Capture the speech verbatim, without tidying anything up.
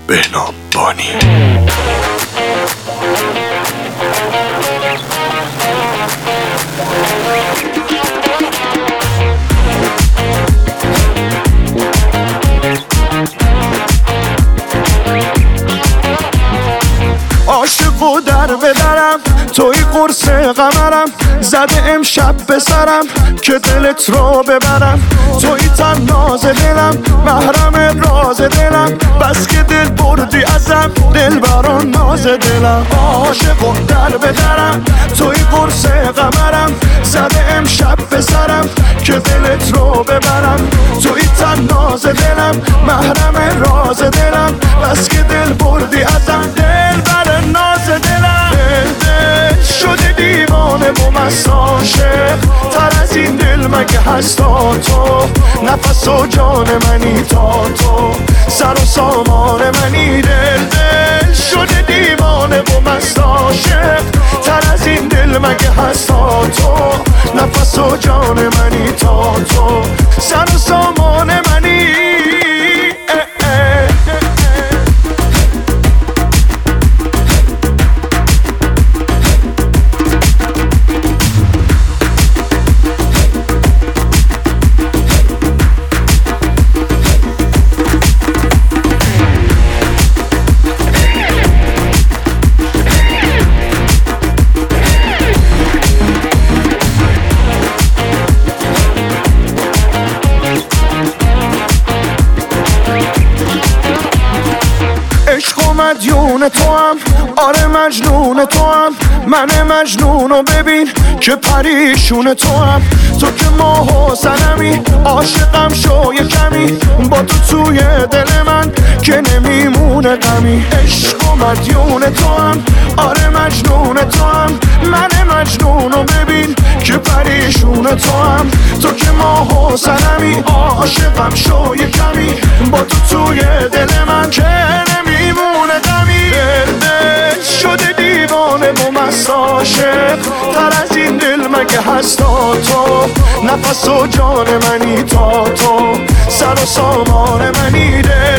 بهنام بانی. عاشق و در بدرم توی قرص قمرم، زده امشب به سرم که دلت رو ببرم. توی تناز دلم محرم راز دلم، بس که دل بردی ازم دل بران ناز دلم. عاشق و در بدرم توی قرص قمرم، زده امشب به سرم که دلت رو ببرم. توی تناز دلم محرم راز دلم، بس که دل بردی ازم دل بران ناز دلم. دل دل شده دیوانه و مست عاشق، تر از این دل مگه هست تا تو؟ نفس و جان منی تا تو، سر و سامان منی. دل دل شده دیوانه و مست عاشق، تر از این دل مگه هست تا تو؟ نفس و جان منی تا تو، سر و سامان منی. مدیون تو هم، آره مجنون تو هم، من مجنونو ببین که پریشون تو هم. تو که ماه و سنمی، عاشقم شو یه کمی، با تو توی دل من که نمیمونه غمی. عشق و مدیون تو هم، آره مجنون تو هم، من مجنونو ببین که پریشون تو هم. تو که ماه و سنمی، عاشقم شو یه کمی، با تو توی دل من که نمیمونه غمی. دل دل شده دیوانه و مست عاشق، تر از این دل مگه هست تا تو؟ نفس و جان منی تا تو، سر و سامان منی. دل